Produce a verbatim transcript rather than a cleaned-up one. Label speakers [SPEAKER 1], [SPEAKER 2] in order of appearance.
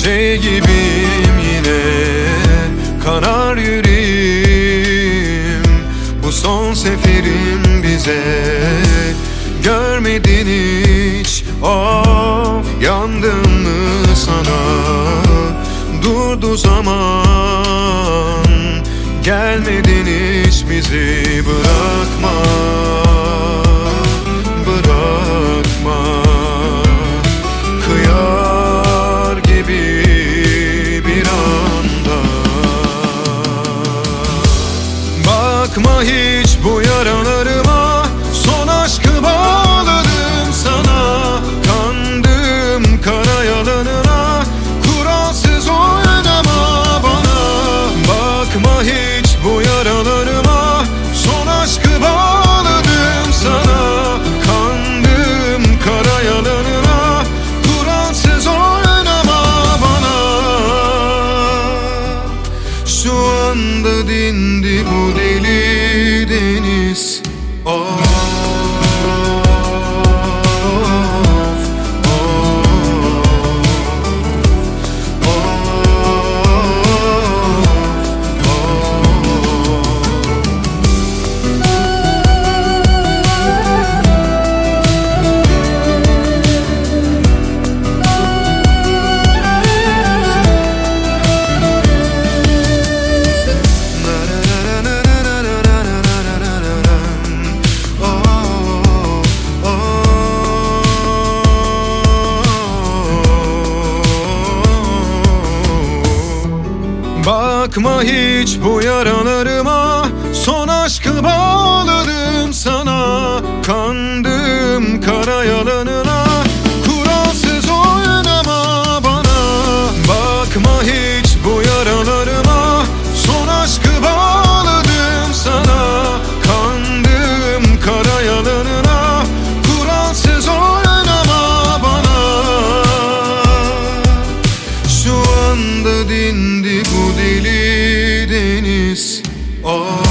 [SPEAKER 1] Şey gibiyim yine, kanar yüreğim. Bu son seferim bize, görmedin hiç. Of, yandım mı sana? Durdu zaman, gelmedin hiç bizi. Bırakma, bırakma. Kıyar gibi bir anda. Bakma hiç bu yaralarıma, son aşkı bağladım sana. Kandım kara yalanına, kuralsız oynama bana. Bakma hiç bu yaralarıma, son aşkı bağladım sana. Kandım kara yalanına, kuralsız oynama bana. Şu anda dindi bu deli deniz. Oh. Bakma hiç bu yaralarıma, son aşkı bağladım sana. Kandım kara yalanına, kuralsız oynama bana. Bakma hiç bu yaralarıma, son aşkı bağladım sana. Kandım kara yalanına, kuralsız oynama bana. Şu anda dindi bu deli deniz. Oh.